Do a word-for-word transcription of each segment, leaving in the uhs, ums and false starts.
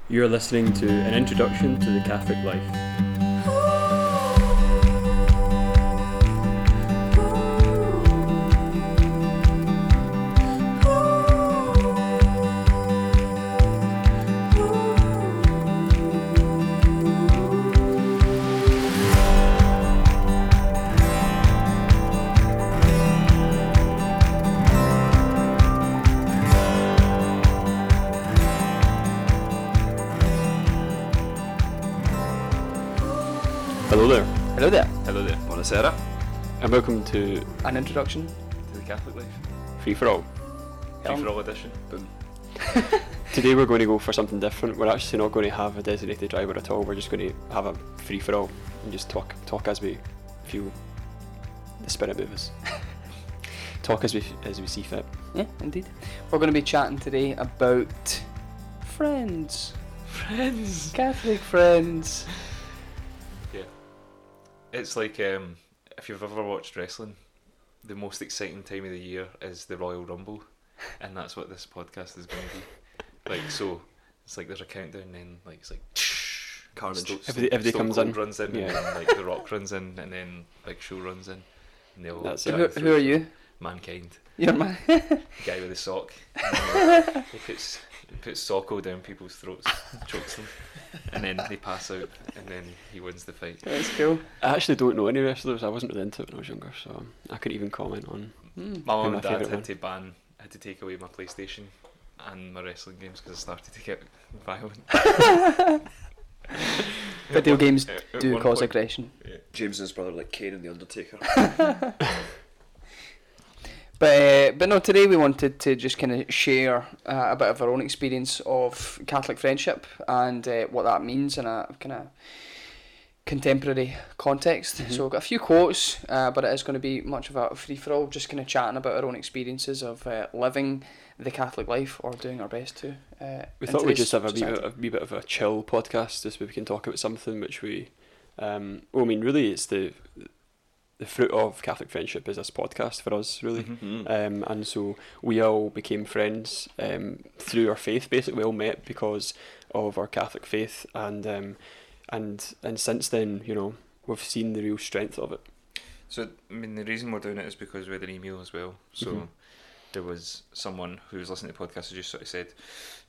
You're listening to An Introduction to the Catholic Life. Hello there, Hello there, Hello there. Buonasera. and welcome to an introduction. To the Catholic Life. Free for All. Free Um, for All edition. Boom. Today we're going to go for something different. We're actually not going to have a designated driver at all. We're just going to have a free for all and just talk talk as we feel the spirit move us. Talk as we as we see fit. Yeah, indeed. We're going to be chatting today about friends, Friends. Catholic friends. Yeah. It's like um, if you've ever watched wrestling, the most exciting time of the year is the Royal Rumble, and that's what this podcast is going to be. Like so, it's like there's a countdown, and then like it's like Carnage. Sto- Everybody- everybody Stone comes Cold in. runs in, Yeah. and then like The Rock runs in, and then Big Show runs in, and they all. That's Who, it. who are you? Mankind. You're my. Guy with the sock. And then he puts he puts Socko down people's throats, chokes them, and then they pass out, and then he wins the fight. That's cool. I actually don't know any wrestlers. I wasn't really into it when I was younger, so I couldn't even comment on. Mm. My mum my and dad favourite had one. to ban, had to take away my PlayStation and my wrestling games because I started to get violent. Video At one- games at- at do one cause point- aggression. Yeah. James and his brother like Kane and the Undertaker. But uh, but no, today we wanted to just kind of share uh, a bit of our own experience of Catholic friendship and uh, what that means in a kind of contemporary context. Mhm. So we've got a few quotes, uh, but it is going to be much of a free for all, just kind of chatting about our own experiences of uh, living the Catholic life or doing our best to. Uh, We in thought we'd today's just have a wee, society. bit, a wee bit of a chill podcast, just where we can talk about something which we. Um, well, I mean, really, it's the the fruit of Catholic friendship is this podcast for us, really. Mhm. Um, and so we all became friends um, through our faith. Basically, we all met because of our Catholic faith, and um, and and since then, you know, we've seen the real strength of it. So, I mean, the reason we're doing it is because we had an email as well. So, Mhm. there was someone who was listening to the podcast who just sort of said,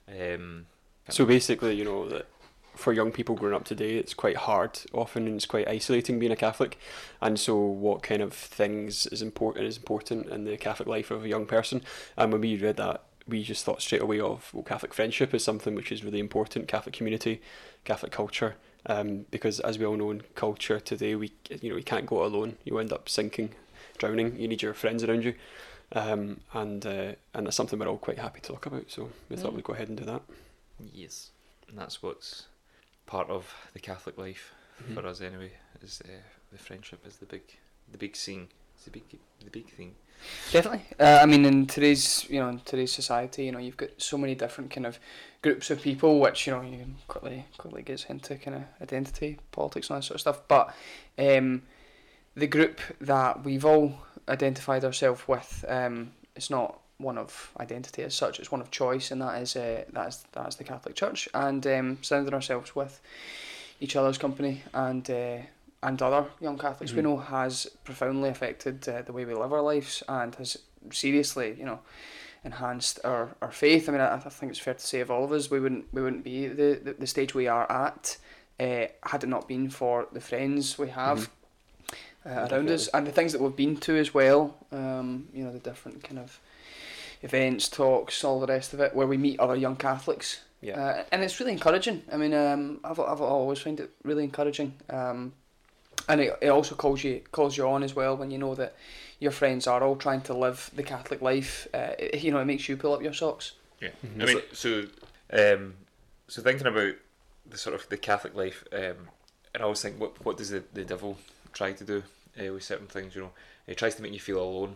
um, So basically, you know, that for young people growing up today, it's quite hard often, and it's quite isolating being a Catholic. And so, what kind of things is important is important in the Catholic life of a young person? And when we read that, we just thought straight away of, well, Catholic friendship is something which is really important. Catholic community, Catholic culture, um, because as we all know in culture today, we you know you can't go it alone. You end up sinking, drowning. You need your friends around you, um, and uh, and that's something we're all quite happy to talk about. So we thought Mm. we'd go ahead and do that. yes, and that's what's part of the Catholic life Mhm. for us anyway. Is uh, the friendship is the big, the big scene. It's the big, the big thing. Definitely. Uh, I mean, in today's you know in today's society, you know, you've got so many different kind of groups of people, which you know you can quickly quickly gets into kind of identity politics and all that sort of stuff. But um, the group that we've all identified ourselves with, um, it's not one of identity as such; it's one of choice, and that is uh, that is that is the Catholic Church, and um, surrounding ourselves with each other's company and. Uh, and other young Catholics we Mhm. know has profoundly affected uh, the way we live our lives and has seriously, you know, enhanced our, our faith. I mean, I, I think it's fair to say of all of us, we wouldn't we wouldn't be the, the, the stage we are at uh, had it not been for the friends we have uh, around us Definitely. and the things that we've been to as well. Um, you know, the different kind of events, talks, all the rest of it, where we meet other young Catholics. Yeah. Uh, and it's really encouraging. I mean, um, I've I've always found it really encouraging. Um, and it, it also calls you calls you on as well when you know that your friends are all trying to live the Catholic life. Uh, it, you know, it makes you pull up your socks. Yeah, Mhm. I mean, so um, so thinking about the sort of the Catholic life, um, and I always think, what what does the, the devil try to do uh, with certain things? You know, he tries to make you feel alone,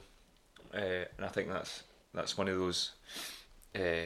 uh, and I think that's that's one of those uh,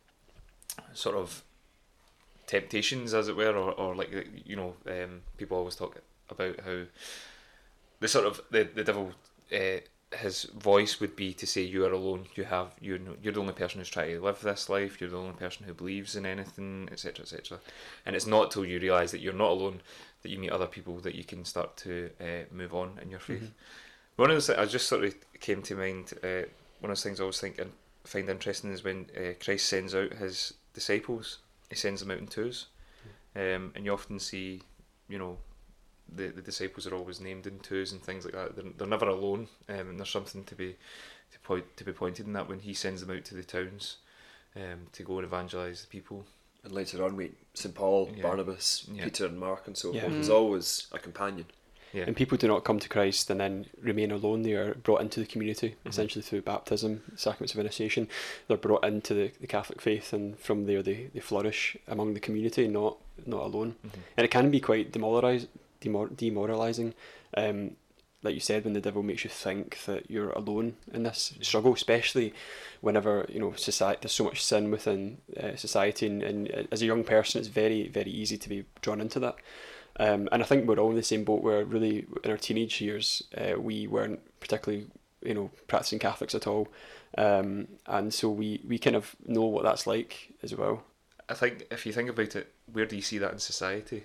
sort of temptations, as it were, or, or like you know, um, people always talk about how the sort of the the devil uh, his voice would be to say you are alone. You have you know you're the only person who's trying to live this life. You're the only person who believes in anything, et cetera, et cetera. And it's not till you realise that you're not alone that you meet other people that you can start to uh, move on in your faith. Mm-hmm. One of the I just sort of came to mind. Uh, one of the things I always think and find interesting is when uh, Christ sends out his disciples. He sends them out in twos, um, and you often see, you know. The, the disciples are always named in twos and things like that. They're, they're never alone, um, and there's something to be to point to be pointed in that when he sends them out to the towns, um, to go and evangelise the people. And later on, we Saint Paul, Yeah. Barnabas, Yeah. Peter, and Mark, and so Yeah. forth. Mm. There's always a companion. Yeah, And people do not come to Christ and then remain alone. They are brought into the community, Mm-hmm. essentially through baptism, sacraments of initiation. They're brought into the, the Catholic faith, and from there they, they flourish among the community, not not alone. Mhm. And it can be quite demoralize, demor, demoralising, um, like you said, when the devil makes you think that you're alone in this struggle, especially whenever, you know, society, there's so much sin within uh, society, and, and as a young person it's very, very easy to be drawn into that. Um, and I think we're all in the same boat where really in our teenage years uh, we weren't particularly, you know, practicing Catholics at all, um, and so we, we kind of know what that's like as well. I think if you think about it, where do you see that in society?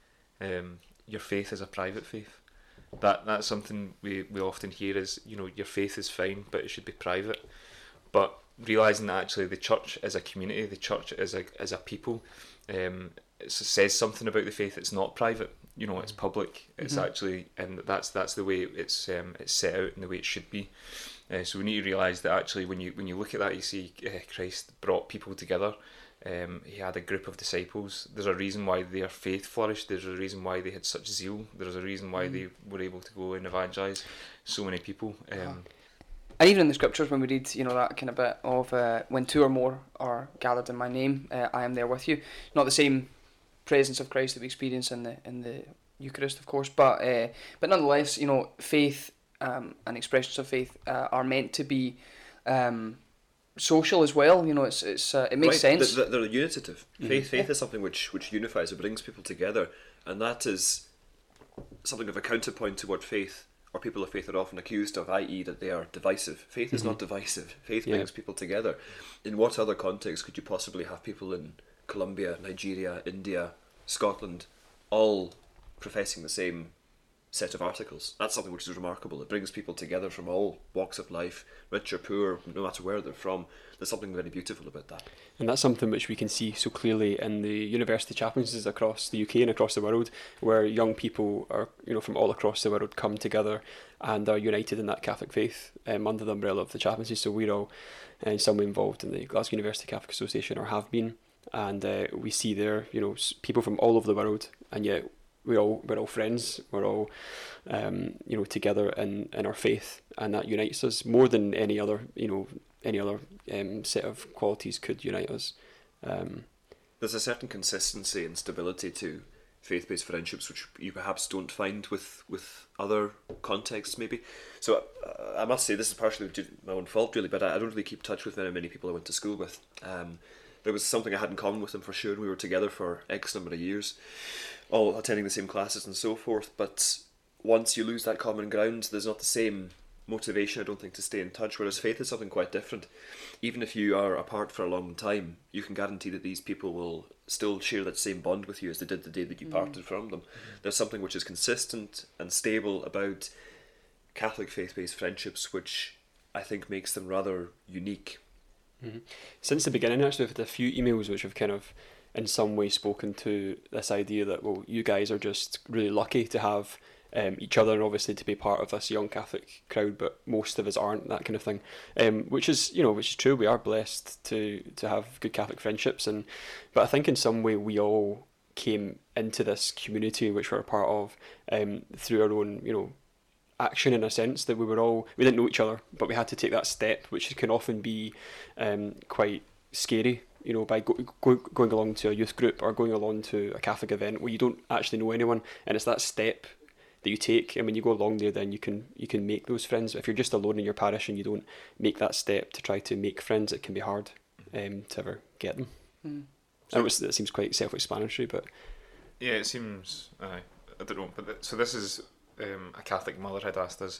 Um, your faith is a private faith. That that's something we, we often hear is, you know, your faith is fine, but it should be private. But realising that actually the church is a community, the church is a is a people, um, it says something about the faith. It's not private, you know, it's public. It's Mhm. actually, and that's that's the way it's um, it's set out and the way it should be. Uh, so we need to realise that actually when you when you look at that, you see uh, Christ brought people together. Um, he had a group of disciples. There's a reason why their faith flourished. There's a reason why they had such zeal. There's a reason why Mm. they were able to go and evangelise so many people. Um, Uh-huh. And even in the scriptures, when we read, you know, that kind of bit of uh, when two or more are gathered in my name, uh, I am there with you. Not the same presence of Christ that we experience in the in the Eucharist, of course, but uh, but nonetheless, you know, faith um, and expressions of faith uh, are meant to be um, social as well. You know, it's it's uh, it makes Right, sense. They're, they're unitive. Mhm. Faith, faith Yeah. is something which which unifies, it brings people together, and that is something of a counterpoint to what faith or people of faith are often accused of, that is, that they are divisive. Faith is Mhm. not divisive. Faith Yeah. brings people together. In what other context could you possibly have people in Colombia, Nigeria, India, Scotland, all professing the same set of articles? That's something which is remarkable. It brings people together from all walks of life, rich or poor, no matter where they're from. There's something very beautiful about that. And that's something which we can see so clearly in the university chaplaincies across the U K and across the world, where young people are, you know, from all across the world come together and are united in that Catholic faith um, under the umbrella of the chaplaincy. So we're all in some way involved in the Glasgow University Catholic Association, or have been, and uh, we see there, you know, s- people from all over the world, and yet we're all we're all friends. We're all, um, you know, together in, in our faith, and that unites us more than any other, you know, any other um, set of qualities could unite us. Um, There's a certain consistency and stability to faith-based friendships which you perhaps don't find with, with other contexts, maybe. So uh, I must say, this is partially due to my own fault, really, but I, I don't really keep touch with very many people I went to school with. Um, there was something I had in common with them for sure, and we were together for X number of years, all attending the same classes and so forth, but once you lose that common ground, there's not the same motivation, I don't think, to stay in touch, whereas faith is something quite different. Even if you are apart for a long time, you can guarantee that these people will still share that same bond with you as they did the day that you Mm. parted from them. There's something which is consistent and stable about Catholic faith-based friendships, which I think makes them rather unique. Mhm. Since the beginning, actually, we've had a few emails which have kind of, in some way, spoken to this idea that, well, you guys are just really lucky to have um, each other, and obviously to be part of this young Catholic crowd, but most of us aren't, that kind of thing. Um, which is, you know, which is true. We are blessed to to have good Catholic friendships, and but I think in some way we all came into this community which we're a part of um, through our own, you know, action, in a sense, that we were all, we didn't know each other, but we had to take that step, which can often be um, quite scary, you know, by go, go, going along to a youth group or going along to a Catholic event where you don't actually know anyone, and it's that step that you take, and when you go along there, then you can you can make those friends. If you're just alone in your parish and you don't make that step to try to make friends, it can be hard um, to ever get them. Mm. I know it's, it seems quite self-explanatory, but Yeah, it seems. Aye, I don't know. But th- so this is um, a Catholic mother had asked us,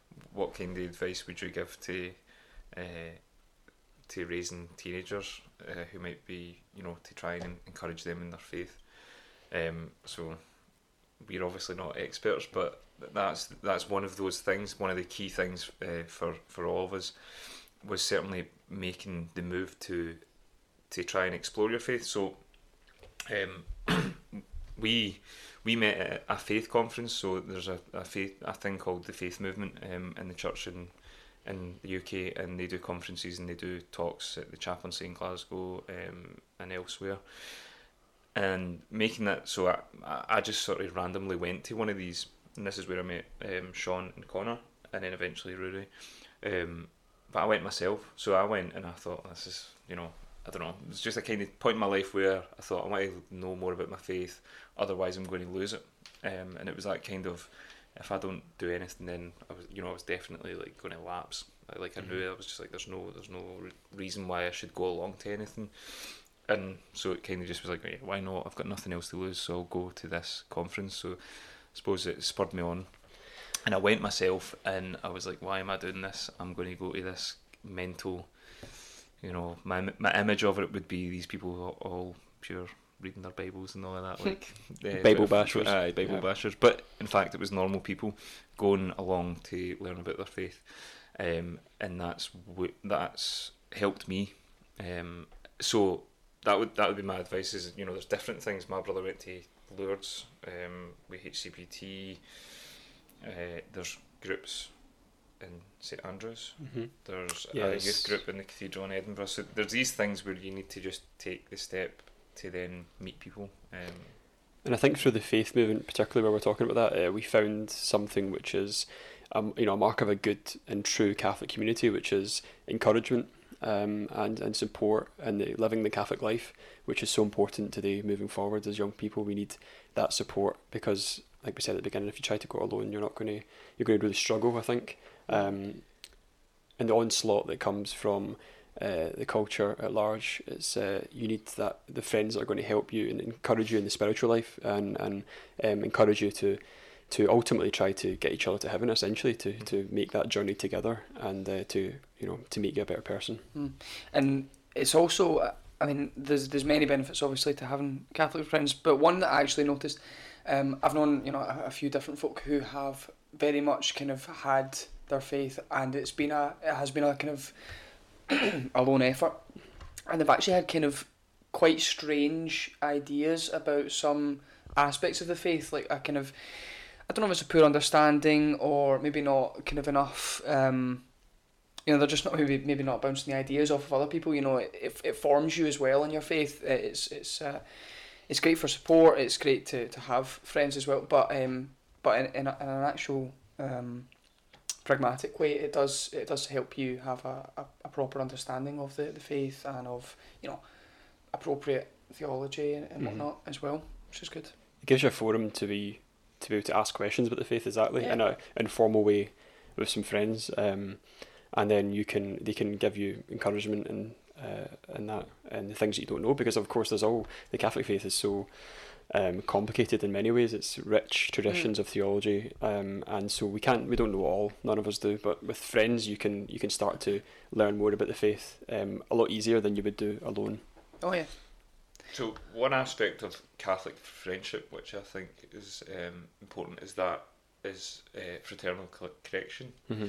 what kind of advice would you give to uh, to raising teenagers uh, who might be, you know, to try and encourage them in their faith? Um, so we're obviously not experts, but that's that's one of those things. One of the key things uh, for for all of us was certainly making the move to to try and explore your faith. So um, we we met at a faith conference. So there's a, a faith a thing called the Faith Movement um, in the church in in the U K, and they do conferences and they do talks at the chaplaincy in Glasgow um, and elsewhere. And making that, so I, I just sort of randomly went to one of these, and this is where I met um, Sean and Connor, and then eventually Rory. Um, but I went myself, so I went and I thought, this is, you know, I don't know, it was just a kind of point in my life where I thought I want to know more about my faith, otherwise I'm going to lose it. Um, and it was that kind of, if I don't do anything, then I was, you know, I was definitely like going to lapse. Like I knew, I was just like, there's no, there's no reason why I should go along to anything. And so it kind of just was like, why not? I've got nothing else to lose, so I'll go to this conference. So I suppose it spurred me on. And I went myself, and I was like, why am I doing this? I'm going to go to this mental, you know, my my image of it would be these people all, all pure reading their Bibles and all of that. like uh, Bible but- bashers. Aye, Bible Yeah. bashers. But in fact, it was normal people going along to learn about their faith. Um, and that's w- that's helped me. Um, so... That would that would be my advice. Is, you know, there's different things. My brother went to Lourdes, um, with H C P T. Uh, there's groups in St Andrews. Mm-hmm. There's Yes. a youth group in the Cathedral in Edinburgh. So there's these things where you need to just take the step to then meet people. Um, And I think through the faith movement, particularly where we're talking about that, uh, we found something which is, um, you know, a mark of a good and true Catholic community, which is encouragement. Um, and, and support and the, living the Catholic life, which is so important today moving forward as young people. We need that support because, like we said at the beginning, if you try to go alone, you're not going to you're going to really struggle, I think. Um, and the onslaught that comes from uh, the culture at large, it's uh, you need that the friends that are going to help you and encourage you in the spiritual life and and um, encourage you to. to ultimately try to get each other to heaven, essentially, to, to make that journey together and uh, to, you know, to make you a better person. Mm. And it's also, uh, I mean, there's there's many benefits obviously to having Catholic friends, but one that I actually noticed, um, I've known, you know, a, a few different folk who have very much kind of had their faith, and it's been a, it has been a kind of a lone effort, and they've actually had kind of quite strange ideas about some aspects of the faith, like a kind of, I don't know if it's a poor understanding or maybe not kind of enough, um, you know, they're just not maybe maybe not bouncing the ideas off of other people. You know, it it, it forms you as well in your faith. It's it's uh, it's great for support. It's great to, to have friends as well. But um, but in in, a, in an actual um, pragmatic way, it does it does help you have a, a, a proper understanding of the, the faith and of, you know, appropriate theology and, and Mhm. whatnot as well, which is good. It gives you a forum to be to be able to ask questions about the faith, exactly, Yeah. in a informal way with some friends, um, and then you can they can give you encouragement and uh, and that and the things that you don't know, because of course there's all the Catholic faith is so um, complicated in many ways. It's rich traditions Mm. of theology, um, and so we can't we don't know all. None of us do, but with friends you can you can start to learn more about the faith um, a lot easier than you would do alone. Oh yeah. So one aspect of Catholic friendship, which I think is um, important, is that is uh, fraternal co- correction, Mm-hmm.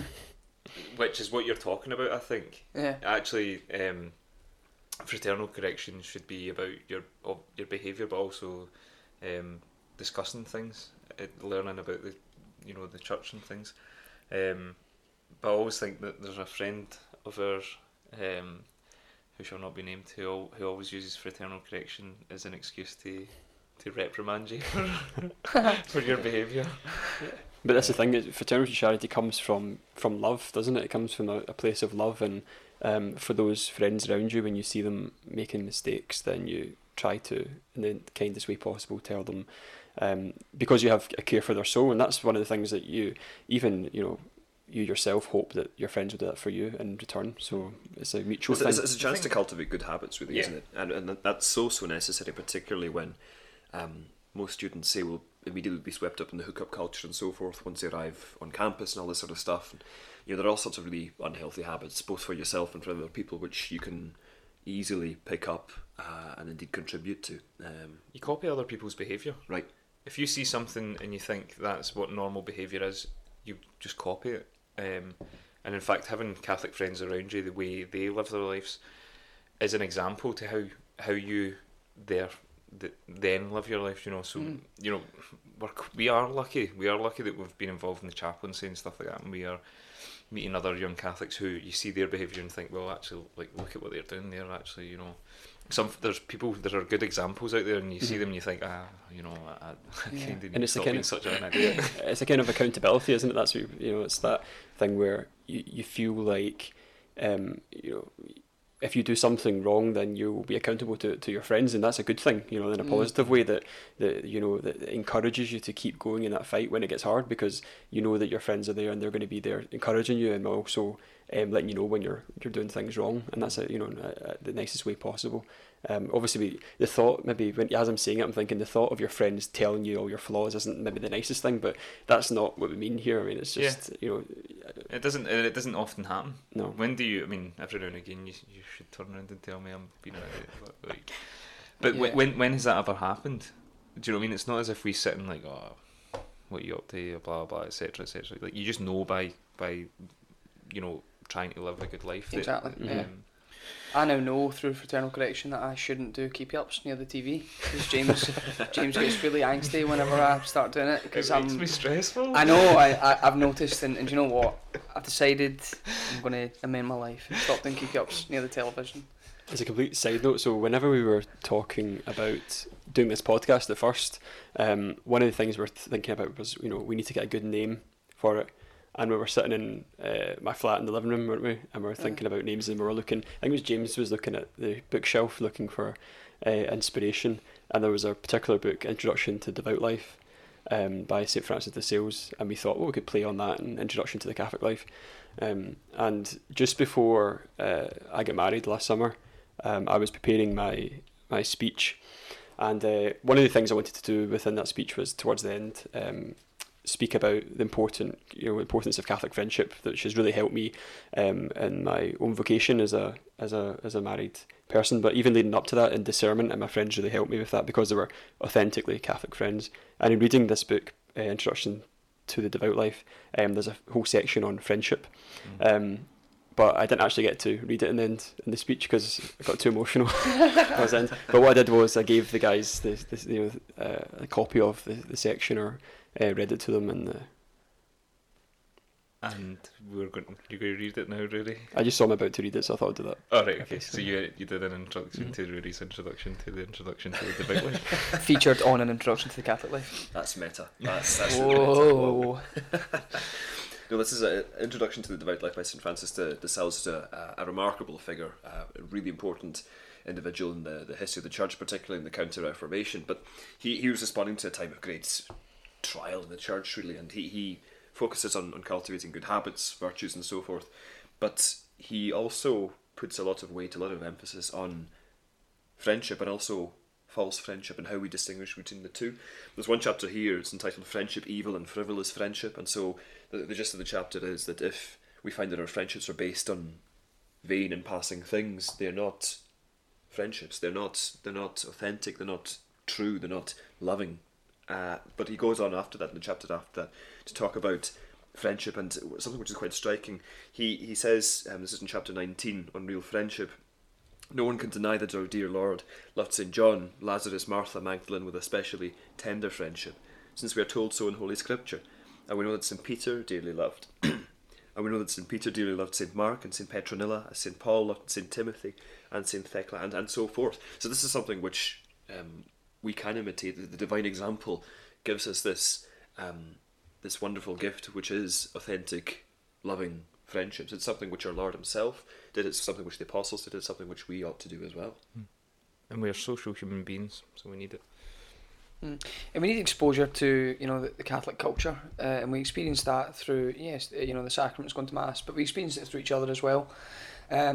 which is what you're talking about. I think Yeah. actually, um, fraternal correction should be about your of your behaviour, but also um, discussing things, uh, learning about the you know the church and things. Um, but I always think that there's a friend of ours, um, who shall not be named, who al- who always uses fraternal correction as an excuse to to reprimand you for, for your behaviour. But that's the thing, is fraternity charity comes from, from love, doesn't it? It comes from a, a place of love, and um, for those friends around you, when you see them making mistakes, then you try to, in the kindest way possible, tell them, um, because you have a care for their soul, and that's one of the things that you, even, you know, you yourself hope that your friends will do that for you in return. So it's a mutual It's, thing. it's, it's a chance I to think- cultivate good habits, really, Yeah. isn't it? And and that's so so necessary, particularly when um, most students say will immediately be swept up in the hookup culture and so forth once they arrive on campus and all this sort of stuff. And, you know, there are all sorts of really unhealthy habits, both for yourself and for other people, which you can easily pick up uh, and indeed contribute to. Um, You copy other people's behaviour. right. If you see something and you think that's what normal behaviour is, you just copy it. Um, and in fact, having Catholic friends around you, the way they live their lives, is an example to how how you there th- then live your life. You know, so Mm. you know, we're, we are lucky. We are lucky that we've been involved in the chaplaincy and stuff like that, and we are meeting other young Catholics who you see their behaviour and think, well, actually, like, look at what they're doing there. Actually, you know, some there's people, there are good examples out there, and you see Mhm. them and you think, ah, you know, I, I Yeah. kind of need And to it's the stop kind being of- such an idiot. It's a kind of accountability, isn't it? That's what, you know, it's that thing where you, you feel like, um, you know, if you do something wrong, then you will be accountable to, to your friends, and that's a good thing, you know, in a Mm. positive way, that, that you know, that encourages you to keep going in that fight when it gets hard, because you know that your friends are there and they're going to be there encouraging you, and also um, letting you know when you're you're doing things wrong, and that's a, you know, a, a, the nicest way possible. Um, obviously, we, the thought, maybe when as I'm saying it, I'm thinking the thought of your friends telling you all your flaws isn't maybe the nicest thing, but that's not what we mean here. I mean, it's just you know, It doesn't. It doesn't often happen. no. When do you? I mean, every now and again, you you should turn around and tell me I'm being an idiot. But, like, but Yeah. when, when when has that ever happened? Do you know what I mean? It's not as if we sit and like, oh, what are you up to, blah blah, et cetera, et cetera. Like, you just know by by, you know, trying to live a good life. That, Exactly, yeah. Um, I now know through fraternal correction that I shouldn't do keepy-ups near the T V, because James James gets really angsty whenever I start doing it, because it makes I'm me stressful. I know I, I I've noticed, and, and you know what, I've decided I'm going to amend my life and stop doing keepy-ups near the television. As a complete side note, so whenever we were talking about doing this podcast at first, um, one of the things we were thinking about was, you know, we need to get a good name for it. And we were sitting in uh, my flat in the living room, weren't we? And we were thinking about names, and we were looking, I think it was James was looking at the bookshelf looking for uh, inspiration. And there was a particular book, Introduction to Devout Life, um, by Saint Francis de Sales. And we thought, well, we could play on that in Introduction to the Catholic Life. Um, and just before uh, I got married last summer, um, I was preparing my, my speech. And uh, one of the things I wanted to do within that speech was, towards the end, um, speak about the important, you know, importance of Catholic friendship, which has really helped me um, in my own vocation as a as a as a married person. But even leading up to that, in discernment, and my friends really helped me with that, because they were authentically Catholic friends. And in reading this book, uh, Introduction to the Devout Life, um, there's a whole section on friendship. Mm. Um, but I didn't actually get to read it in the end in the speech because I got too emotional. I was in. But what I did was I gave the guys the, the you know uh, a copy of the, the section, or uh, read it to them, and uh, And we're going. You're going to read it now, Rudy? I just saw him about to read it, so I thought I'd do that. Oh right, okay. Okay, So you you did an introduction Mhm. to Rudy's introduction to the introduction to the Devout Life. Featured on an Introduction to the Catholic Life. That's meta. That's, that's really meta. Whoa. Whoa. No, this is an introduction to the Devout Life by Saint Francis de, de Sales, is a, a remarkable figure, uh, a really important individual in the, the history of the Church, particularly in the Counter-Reformation. But he, he was responding to a time of great trial in the Church, really, and he, he focuses on, on cultivating good habits, virtues, and so forth. But he also puts a lot of weight, a lot of emphasis on friendship, and also false friendship, and how we distinguish between the two. There's one chapter here, it's entitled Friendship, Evil and Frivolous Friendship, and so the, the gist of the chapter is that if we find that our friendships are based on vain and passing things, they're not friendships, they're not they're not authentic, they're not true, they're not loving. Uh, but he goes on after that, in the chapter after that, to talk about friendship, and something which is quite striking. He he says, um, this is in chapter nineteen, on real friendship, no one can deny that our dear Lord loved Saint John, Lazarus, Martha, Magdalene with a specially tender friendship, since we are told so in Holy Scripture. And we know that Saint Peter dearly loved. And we know that Saint Peter dearly loved Saint Mark and Saint Petronilla, as Saint Paul loved Saint Timothy and Saint Thecla, and, and so forth. So this is something which um, we can imitate. The, the divine example gives us this um, this wonderful gift, which is authentic, loving friendships. It's something which our Lord himself did, it's something which the apostles did, it's something which we ought to do as well. And we are social human beings, so we need it. Mm. And we need exposure to, you know, the, the Catholic culture, uh, and we experience that through, yes, you know, the sacraments, going to mass, but we experience it through each other as well. Um,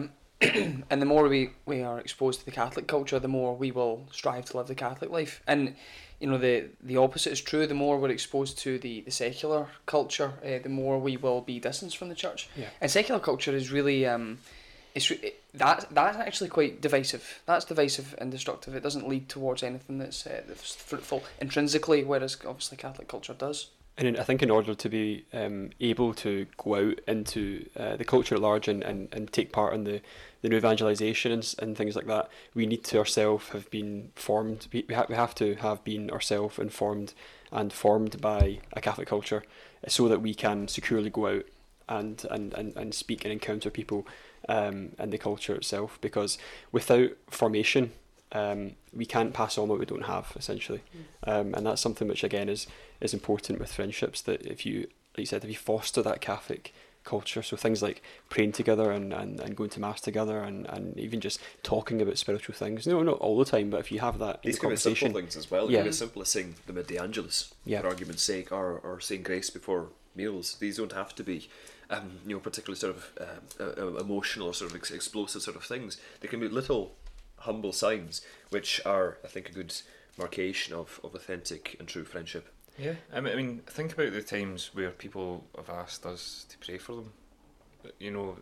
and the more we, we are exposed to the Catholic culture, the more we will strive to live the Catholic life. And you know, the the opposite is true. The more we're exposed to the, the secular culture, uh, the more we will be distanced from the church. Yeah. And secular culture is really um, it's re- that that's actually quite divisive. That's divisive and destructive. It doesn't lead towards anything that's uh, that's fruitful intrinsically, whereas obviously Catholic culture does. And in, I think in order to be um, able to go out into uh, the culture at large and, and, and take part in the, the new evangelisation and, s- and things like that, we need to ourselves have been formed, we, we, ha- we have to have been ourselves informed and formed by a Catholic culture so that we can securely go out and, and, and, and speak and encounter people um, and the culture itself. Because without formation, um, we can't pass on what we don't have, essentially. Um, and that's something which, again, is is important with friendships, that if you, like you said, if you foster that Catholic culture, so things like praying together and, and, and going to mass together and, and even just talking about spiritual things, no, not all the time, but if you have that in These the can be simple conversation, things as well. It Yeah. can be as simple as saying the Mid Angelus, Yeah. for argument's sake, or, or saying grace before meals. These don't have to be, um, you know, particularly sort of uh, uh, emotional or sort of ex- explosive sort of things. They can be little humble signs, which are, I think, a good marcation of, of authentic and true friendship. Yeah, I mean, I mean, think about the times where people have asked us to pray for them. You know,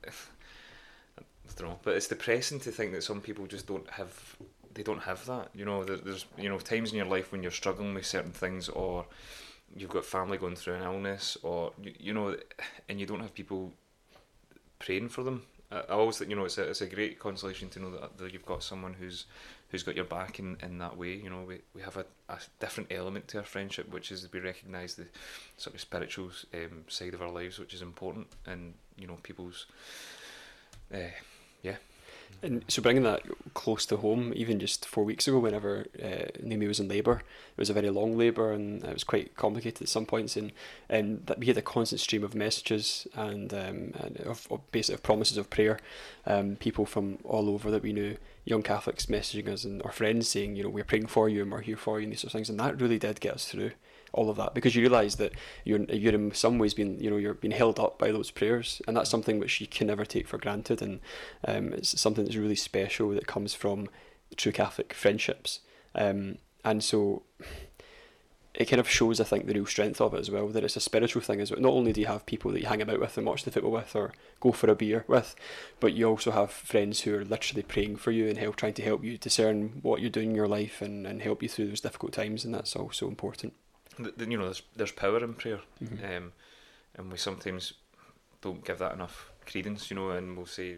I don't know, but it's depressing to think that some people just don't have, they don't have that. You know, there, there's you know times in your life when you're struggling with certain things, or you've got family going through an illness, or you, you know, and you don't have people praying for them. I, I always think, you know, it's a it's a great consolation to know that, that you've got someone who's who's got your back in, in that way. You know, we we have a, a different element to our friendship, which is we recognise the sort of spiritual um, side of our lives, which is important, and you know, people's uh, yeah. And so bringing that close to home, even just four weeks ago, whenever uh, Naomi was in labour, it was a very long labour and it was quite complicated at some points, and, and that we had a constant stream of messages and, um, and of, of basic of promises of prayer, um, people from all over that we knew, young Catholics messaging us and our friends saying, you know, we're praying for you and we're here for you and these sort of things, and that really did get us through all of that, because you realise that you're you're in some ways being, you know, you're being held up by those prayers, and that's something which you can never take for granted, and um, it's something that's really special that comes from true Catholic friendships, um, and so it kind of shows, I think, the real strength of it as well, that it's a spiritual thing as well. Not only do you have people that you hang about with and watch the football with or go for a beer with, but you also have friends who are literally praying for you and help trying to help you discern what you're doing in your life and, and help you through those difficult times, and that's also important. Th- th- You know, there's there's power in prayer, Mhm. um, and we sometimes don't give that enough credence. You know, and we'll say,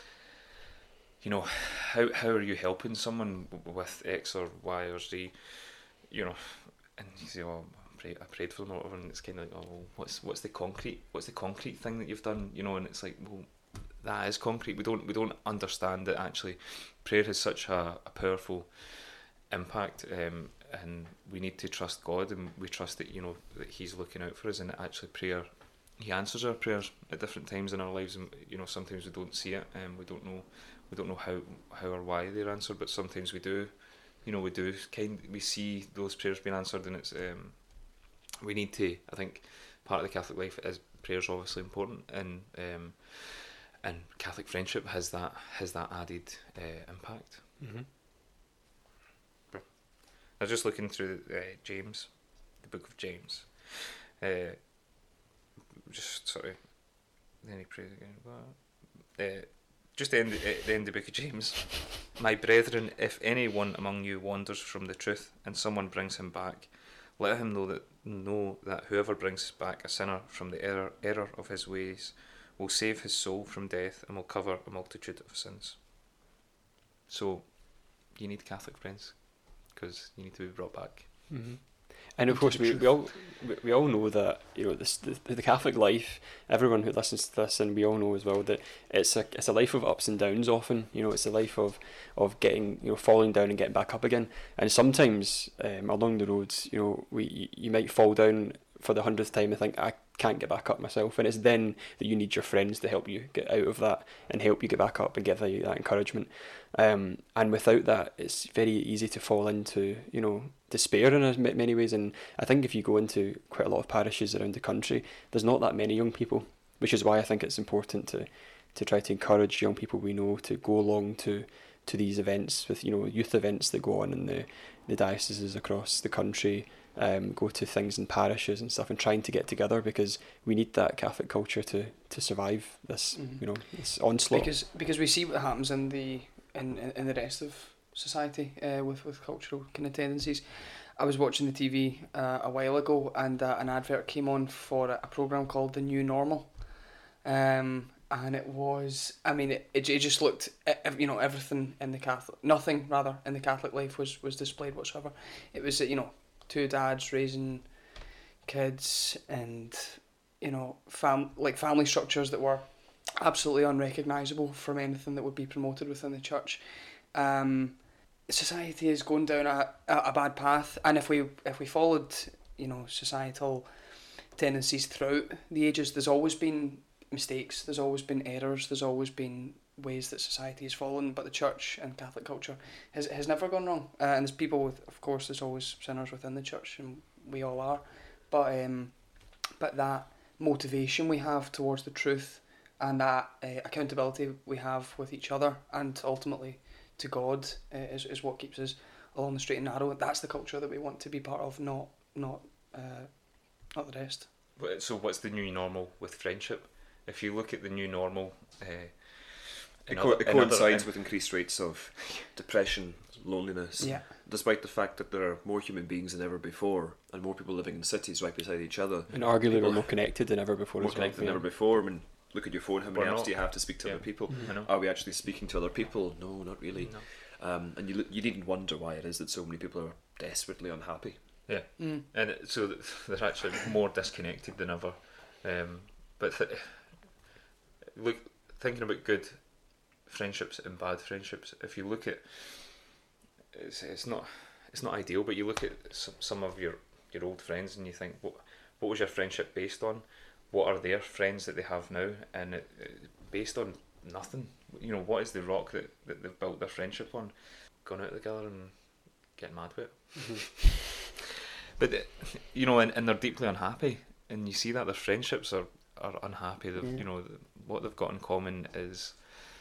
you know, how how are you helping someone w- with X or Y or Z? You know, and you say, oh, I prayed, I prayed for them or whatever, and it's kind of like, oh, well, what's what's the concrete what's the concrete thing that you've done? You know, and it's like, well, that is concrete. We don't we don't understand that actually prayer has such a, a powerful impact, um, and we need to trust God, and we trust that, you know, that He's looking out for us, and that actually prayer, He answers our prayers at different times in our lives, and you know, sometimes we don't see it, and we don't know we don't know how how or why they're answered, but sometimes we do. You know, we do kind we see those prayers being answered, and it's um, we need to. I think part of the Catholic life is prayer's obviously important, and um, and Catholic friendship has that has that added uh, impact. Mm-hmm. I was just looking through uh, James, the book of James. Uh, just sorry, then he prays again. But, uh, just the end, uh, the end of the book of James. My brethren, if any one among you wanders from the truth, and someone brings him back, let him know that know that whoever brings back a sinner from the error error of his ways will save his soul from death and will cover a multitude of sins. So, you need Catholic friends, because you need to be brought back. Mm-hmm. And of course, we, we all we, we all know that, you know, this the, the Catholic life. Everyone who listens to this, and we all know as well, that it's a it's a life of ups and downs. Often, you know, it's a life of of getting, you know, falling down and getting back up again. And sometimes um, along the roads, you know, we you might fall down for the hundredth time and think, I can't get back up myself, and it's then that you need your friends to help you get out of that and help you get back up and give you that encouragement. Um, and without that, it's very easy to fall into, you know, despair in as ma- many ways. And I think if you go into quite a lot of parishes around the country, there's not that many young people, which is why I think it's important to to try to encourage young people we know to go along to to these events, with, you know, youth events that go on in the, the dioceses across the country, um, go to things in parishes and stuff, and trying to get together, because we need that Catholic culture to, to survive this, Mhm. you know, this onslaught. Because because we see what happens in the in, in, in the rest of society uh, with, with cultural kind of tendencies. I was watching the T V uh, a while ago, and uh, an advert came on for a, a program called The New Normal. Um, and it was, I mean, it, it, it just looked, ev- you know, everything in the Catholic, nothing rather, in the Catholic life was, was displayed whatsoever. It was, you know, two dads raising kids, and, you know, fam like family structures that were absolutely unrecognisable from anything that would be promoted within the church. Um, society is going down a, a, a bad path, and if we if we followed, you know, societal tendencies throughout the ages, there's always been mistakes, there's always been errors, there's always been ways that society has fallen, but the church and Catholic culture has has never gone wrong. Uh, and there's people with, of course, there's always sinners within the church, and we all are, but um, but that motivation we have towards the truth, and that uh, accountability we have with each other, and ultimately to God, uh, is is what keeps us along the straight and narrow. That's the culture that we want to be part of, not not uh, not the rest. Wh- So what's the new normal with friendship? If you look at the new normal, uh, It, in co- other- it in other- coincides in- with increased rates of depression, loneliness, Yeah. despite the fact that there are more human beings than ever before, and more people living in cities right beside each other. And arguably People- we're more connected than ever before More as well. connected than yeah. ever before. I mean, look at your phone. How many We're apps not. do you have to speak to Yeah. other people? Mhm. I know. Are we actually speaking to other people? No, not really. No. Um, and you you needn't wonder why it is that so many people are desperately unhappy. Mm. And it, so th- they're actually more disconnected than ever. Um, but th- look, thinking about good friendships and bad friendships. If you look at, it's it's not it's not ideal, but you look at some, some of your, your old friends and you think, what what was your friendship based on? What are their friends that they have now? And it, it, based on nothing. You know, what is the rock that, that they've built their friendship on? Going out together and getting mad with it. Mhm. But uh, you know, and, and they're deeply unhappy, and you see that their friendships are, are unhappy. They've, Yeah. You know, what they've got in common is,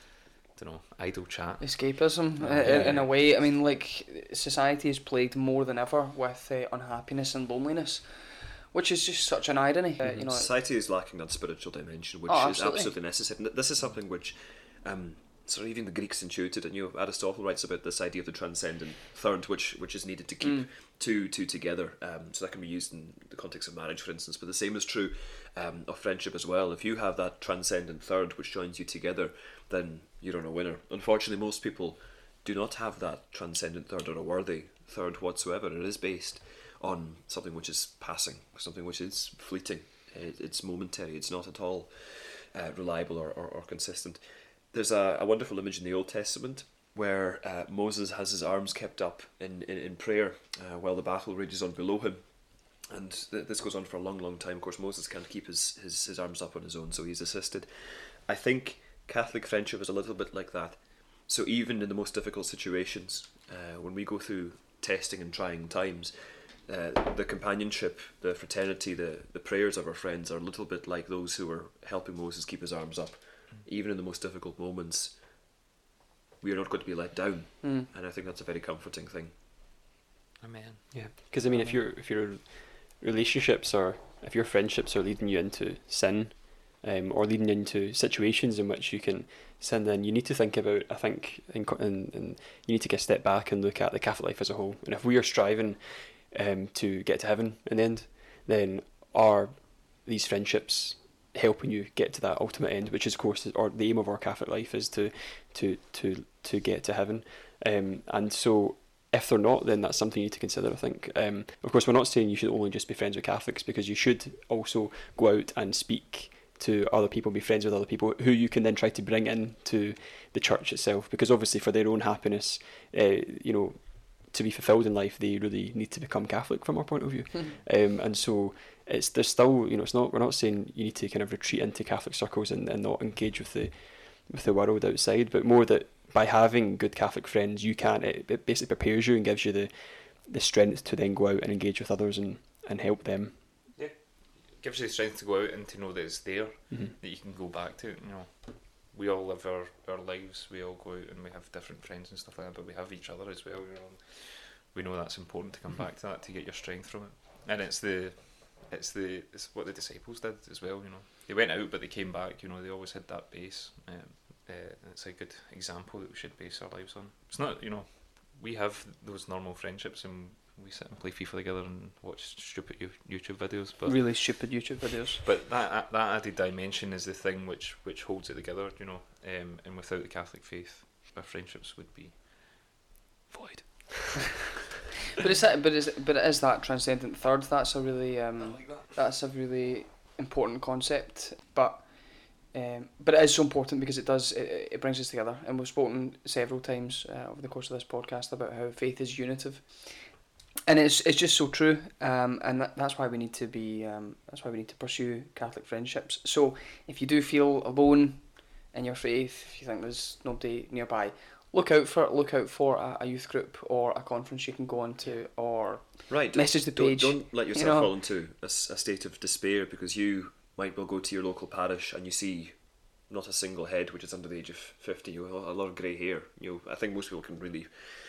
I don't know, idle chat. Escapism, Oh, uh, yeah. in, in a way. I mean, like, society is plagued more than ever with uh, unhappiness and loneliness, which is just such an irony. Uh, you know, Society is lacking that spiritual dimension, which Oh, is absolutely. absolutely necessary. And this is something which, um, sort of even the Greeks intuited, and you know, Aristotle writes about this idea of the transcendent third, which which is needed to keep Mm. two two together. Um, so that can be used in the context of marriage, for instance. But the same is true um, of friendship as well. If you have that transcendent third which joins you together, then you're on a winner. Unfortunately, most people do not have that transcendent third or a worthy third whatsoever. It is based on something which is passing, something which is fleeting. It, it's momentary. It's not at all uh, reliable or, or, or consistent. There's a, a wonderful image in the Old Testament where uh, Moses has his arms kept up in, in, in prayer uh, while the battle rages on below him. And th- this goes on for a long, long time. Of course, Moses can't keep his, his, his arms up on his own, so he's assisted. I think Catholic friendship is a little bit like that. So even in the most difficult situations, uh, when we go through testing and trying times, uh, the companionship, the fraternity, the, the prayers of our friends are a little bit like those who were helping Moses keep his arms up. Even in the most difficult moments, we are not going to be let down, Mm. and I think that's a very comforting thing. Amen. Yeah, because I mean, if your if your relationships or if your friendships are leading you into sin, um, or leading you into situations in which you can sin, then you need to think about. I think, and and, and you need to get a step back and look at the Catholic life as a whole. And if we are striving um, to get to heaven in the end, then are these friendships helping you get to that ultimate end, which is, of course, or the aim of our Catholic life is to to to to get to heaven. Um, and so, if they're not, then that's something you need to consider, I think. Um, of course, we're not saying you should only just be friends with Catholics, because you should also go out and speak to other people, be friends with other people who you can then try to bring into the church itself, because obviously for their own happiness, uh, you know, to be fulfilled in life, they really need to become Catholic from our point of view. um, and so it's there's still, you know, it's not, we're not saying you need to kind of retreat into Catholic circles and, and not engage with the with the world outside, but more that by having good Catholic friends, you can, it, it basically prepares you and gives you the the strength to then go out and engage with others and, and help them. Gives you the strength to go out and to know that it's there, Mm-hmm. that you can go back to. You know, we all live our, our lives. We all go out and we have different friends and stuff like that, but we have each other as well. You know, we know that's important to come back to that, to get your strength from it. And it's the, it's the, it's what the disciples did as well. You know, they went out, but they came back. You know, they always had that base. Um, uh, it's a good example that we should base our lives on. It's not, you know, we have those normal friendships and we sit and play FIFA together and watch stupid YouTube videos, but really stupid YouTube videos. But that that added dimension is the thing which which holds it together, you know. Um, and without the Catholic faith, our friendships would be void. But it's that, but it's, but it is that transcendent third. That's a really um, like that. that's a really important concept. But um, but it is so important because it does it, it brings us together. And we've spoken several times uh, over the course of this podcast about how faith is unitive. And it's it's just so true, um, and that, that's why we need to be um, that's why we need to pursue Catholic friendships. So if you do feel alone in your faith, if you think there's nobody nearby, look out for look out for a, a youth group or a conference you can go on to, or right. message the page. Don't, don't let yourself you know? fall into a, s- a state of despair because you might well go to your local parish and you see not a single head which is under the age of fifty. You know, a lot of grey hair. You know, I think most people can really.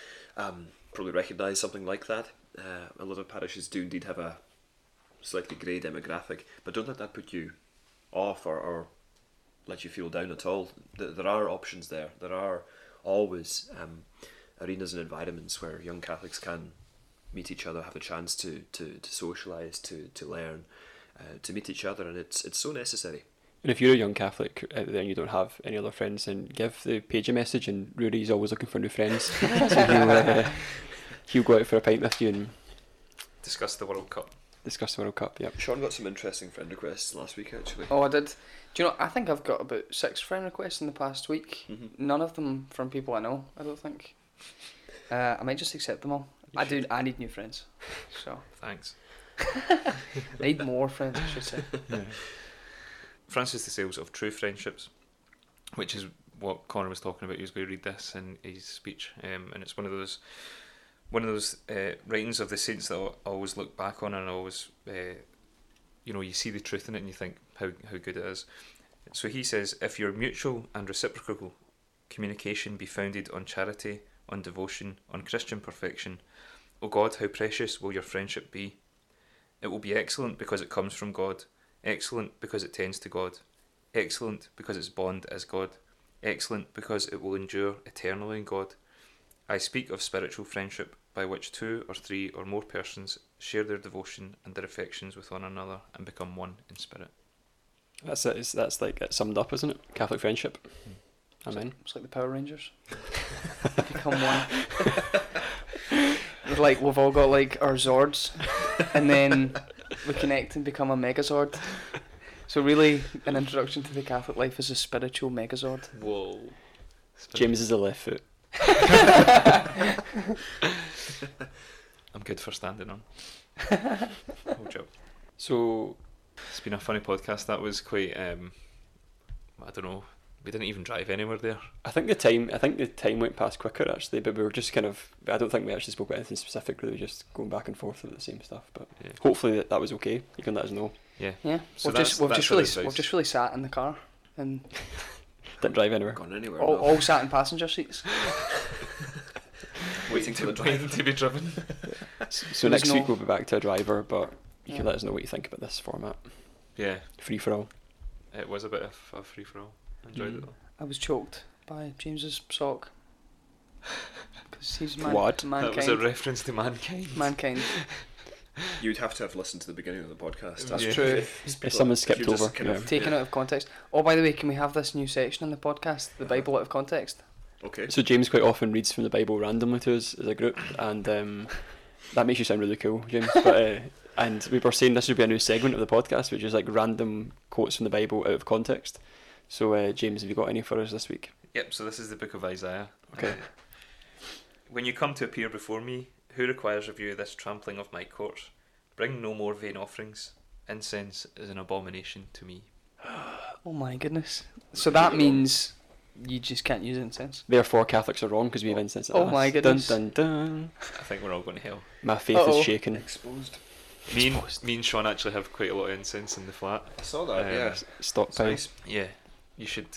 Um, probably recognise something like that. Uh, a lot of parishes do indeed have a slightly grey demographic, but don't let that put you off or, or let you feel down at all. There are options there. There are always um, arenas and environments where young Catholics can meet each other, have a chance to, to, to socialise, to, to learn, uh, to meet each other, and it's it's so necessary. And if you're a young Catholic out there and you don't have any other friends, then give the page a message, and Rory's always looking for new friends. So he'll, uh, he'll go out for a pint with you and discuss the World Cup. Discuss the World Cup, yep. Sean got some interesting friend requests last week, actually. Oh, I did. Do you know? I think I've got about six friend requests in the past week. Mhm. None of them from people I know. I don't think. Uh, I might just accept them all. You I should. do. I need new friends. So thanks. I need more friends, I should say. Yeah. Francis de Sales of True Friendships, which is what Connor was talking about. He was going to read this in his speech, um, and it's one of those one of those uh, writings of the saints that I always look back on, and I always, uh, you know, you see the truth in it, and you think how how good it is. So he says, if your mutual and reciprocal communication be founded on charity, on devotion, on Christian perfection, O God, how precious will your friendship be! It will be excellent because it comes from God. Excellent because it tends to God. Excellent because its bond is God. Excellent because it will endure eternally in God. I speak of spiritual friendship, by which two or three or more persons share their devotion and their affections with one another and become one in spirit. That's it. It's, that's like it summed up, isn't it? Catholic friendship. Mm. Amen. It's like the Power Rangers. Become one. It's like we've all got like our Zords, and then we connect and become a Megazord. So really, an introduction to the Catholic life is a spiritual Megazord. Whoa. James is the left foot. I'm good for standing on. Whole job. So it's been a funny podcast. That was quite. Um, I don't know. We didn't even drive anywhere there. I think the time. I think the time went past quicker actually, but we were just kind of. I don't think we actually spoke about anything specific. Really, just going back and forth with the same stuff. But Yeah. hopefully that, that was okay. You can let us know. Yeah. Yeah, So we've that's- just we've that's just our really advice. we've just really sat in the car and Didn't drive anywhere. Gone anywhere. all, no. all sat in passenger seats. Waiting for the Waiting drive. to be driven. So There was next week no- we'll be back to a driver, but you Yeah. can let us know what you think about this format. Yeah. Free for all. It was a bit of a free for all. I enjoyed Mm. it though. I was choked by James's sock because he's man- What? That was a mankind. reference to mankind. Mankind. You'd have to have listened to the beginning of the podcast. That's Yeah. true. If someone skipped you're just over, kind yeah. of- Taken yeah. out of context. Oh, by the way, can we have this new section in the podcast, the Bible out of context? Okay. So James quite often reads from the Bible randomly to us as a group, and um, that makes you sound really cool, James. But uh, and we were saying this would be a new segment of the podcast, which is like random quotes from the Bible out of context. So uh, James, have you got any for us this week? Yep, so this is the book of Isaiah. Okay. When you come to appear before me, who requires of you this trampling of my courts? Bring no more vain offerings. Incense is an abomination to me. Oh my goodness. So that means you just can't use incense. Therefore, Catholics are wrong because we have incense at Oh Mass. my goodness. Dun dun dun. I think we're all going to hell. My faith Uh-oh. is shaken. Exposed. Me and, me and Sean actually have quite a lot of incense in the flat. I saw that. Um, yeah. Stockpile. Nice. Yeah, you should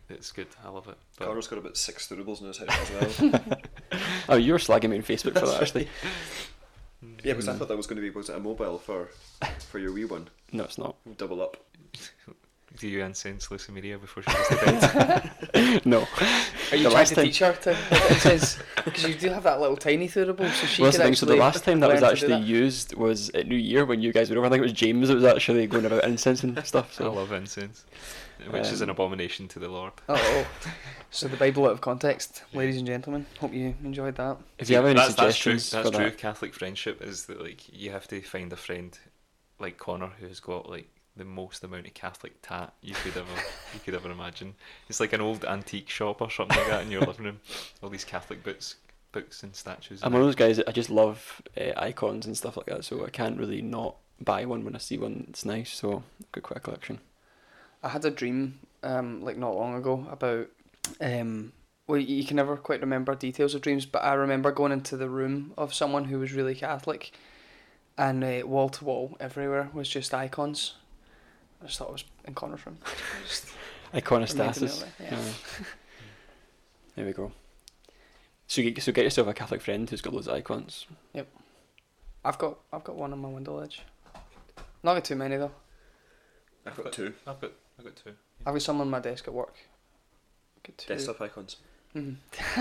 it's good. I love it. But Connor's got about six thuribles in his house as well. Oh, you were slagging me on Facebook for that actually. Yeah, because I thought that was going to be was it a mobile for for your wee one. No, it's not. Double up. do you incense Lucy Maria before she goes to bed? No. Are you The trying last to time- teach her to? It says because you do have that little tiny thurible, so she Well, could that's the thing. So the actually last time that was learn to do actually that. used was at New Year when you guys were over. I think it was James that was actually going about incense and stuff. I So love incense, which is an Um, abomination to the Lord. Oh, so the Bible out of context, ladies and gentlemen. Hope you enjoyed that. if you have any that's, that's true. suggestions That's for true. that, Catholic friendship is that like you have to find a friend like Connor who's got like the most amount of Catholic tat you could ever you could ever imagine. It's like an old antique shop or something like that in your living room. All these Catholic books, books and statues. I'm one of those guys that I just love uh, icons and stuff like that. So I can't really not buy one when I see one that's nice. So I've got quite a collection. I had a dream, um, like not long ago about, um, well, you can never quite remember details of dreams, but I remember going into the room of someone who was really Catholic, and uh, wall to wall everywhere was just icons. I just thought it was in Connor's room. Just reminded me Iconostasis. of it, yeah. Yeah. There we go. So you, so get yourself a Catholic friend who's got loads of icons. I've got I've got one on my window ledge. Not got too many though. I've got two I've got I've got two. I've got some on my desk at work. Got two. desktop icons. Mhm.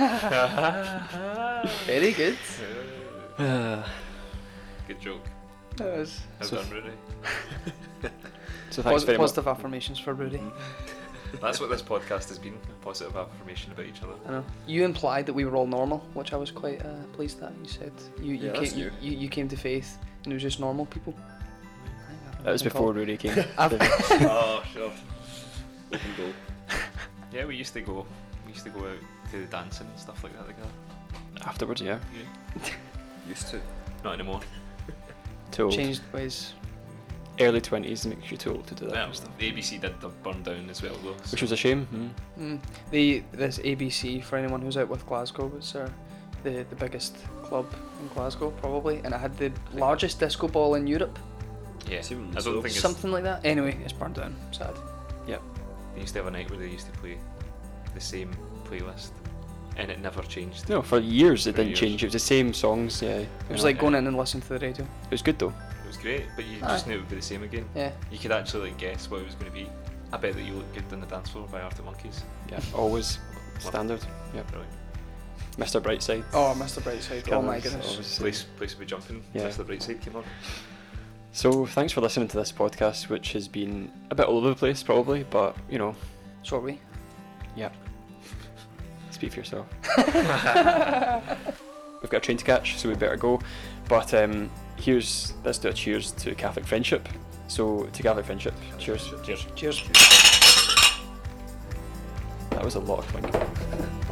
Very good. Good joke. That was Well So- done, Rudy. So thanks Posi- very much. positive affirmations for Rudy. That's what this podcast has been, a positive affirmation about each other. I know. You implied that we were all normal, which I was quite uh, pleased that you said. You you, Yeah, that's came, you, new. you you came to faith and it was just normal people. I think that's That was what before they Rudy came. I've- Oh, sure. Open goal. Yeah, we used to go we used to go out to the dancing and stuff like that together. Afterwards, yeah. Yeah. Used to. Not anymore. Too old. changed ways. Early twenties makes you too old to do that Yeah, kind of stuff. the A B C did the burn down as well though. so- Which was a shame. Mm. Mm. The this A B C for anyone who's out with Glasgow was uh, the the biggest club in Glasgow probably, and it had the largest disco ball in Europe, yeah. Seems I don't so. think it's something like that. Anyway, it's burned down. Sad. they used to have a night where they used to play the same playlist and it never changed. No, for years it For didn't years. change. It was the same songs. Yeah. It was you know. like going in and listening to the radio. It was good though. It was great, but you Aye. just knew it would be the same again. Yeah. You could actually like guess what it was going to be. I bet that you look good on the dance floor by Arctic Monkeys. Yeah. Always standard. Yeah. Brilliant. Mister Brightside. Oh, Mister Brightside. Oh my Colours, goodness. obviously. Place place will be jumping. Yeah. That's the bright side came on. So thanks for listening to this podcast, which has been a bit all over the place probably, but you know, So are we. speak for yourself. We've got a train to catch, so we better go. But um, here's let's do a cheers to Catholic friendship. So to Catholic friendship, cheers. Cheers. Cheers. That was a lot of clinking.